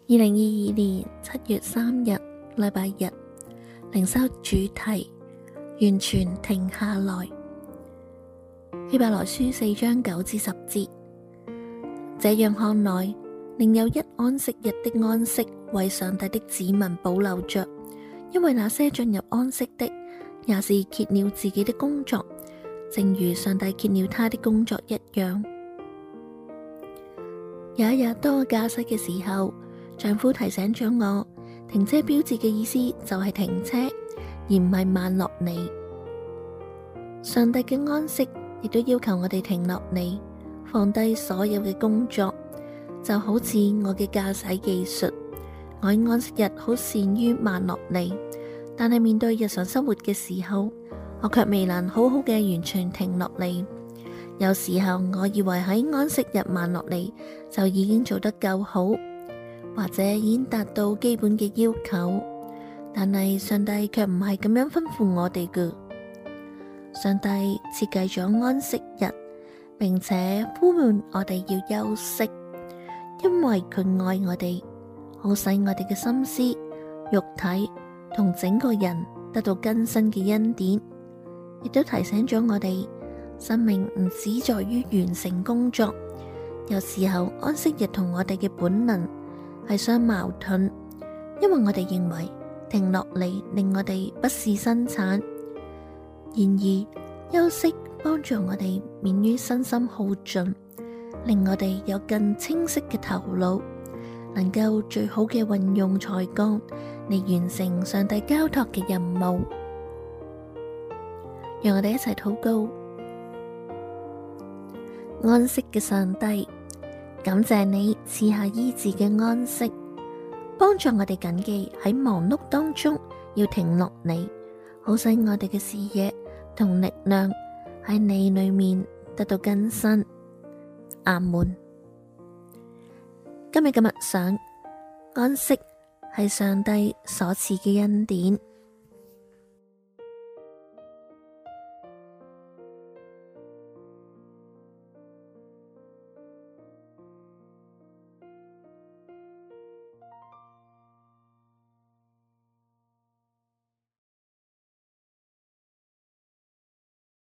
2022年7月3日禮拜日，靈修主題完全停下來。希伯來書4章9至10節，這樣看來，另有一安息日的安息為上帝的子民保留着，因為那些進入安息的，也是歇了自己的工作，正如上帝歇了他的工作一樣。有一日當我駕駛嘅時候，丈夫提醒咗我，停車標誌嘅意思就係停車，而唔係慢落嚟。上帝嘅安息亦都要求我哋停落嚟，放低所有嘅工作，就好似我嘅駕駛技術，我喺安息日好善於慢落嚟，但係面對日常生活嘅時候，我卻未能好好嘅完全停落嚟。有時候我以為喺安息日慢落嚟就已經做得夠好，或者已經達到基本嘅要求，但係上帝卻唔係咁樣吩咐我哋嘅。上帝設計咗安息日，並且呼喚我哋要休息，因為佢愛我哋，好使我哋嘅心思、肉體同整個人得到更新嘅恩典，亦都提醒咗我哋，生命唔只在於完成工作，有時候安息日同我哋嘅本能係相矛盾，因為我哋認為停落嚟令我哋不事生產，然而休息幫助我哋免於身心耗盡，令我哋有更清晰嘅頭腦，能夠最好嘅運用才幹嚟完成上帝交託嘅任務。讓我哋一齊禱告。安息嘅上帝，感謝你賜下醫治嘅安息，幫助我哋謹記喺忙碌當中要停落嚟，好使我哋嘅視野同力量喺你裏面得到更新。阿門。今日嘅默想，安息係上帝所賜嘅恩典。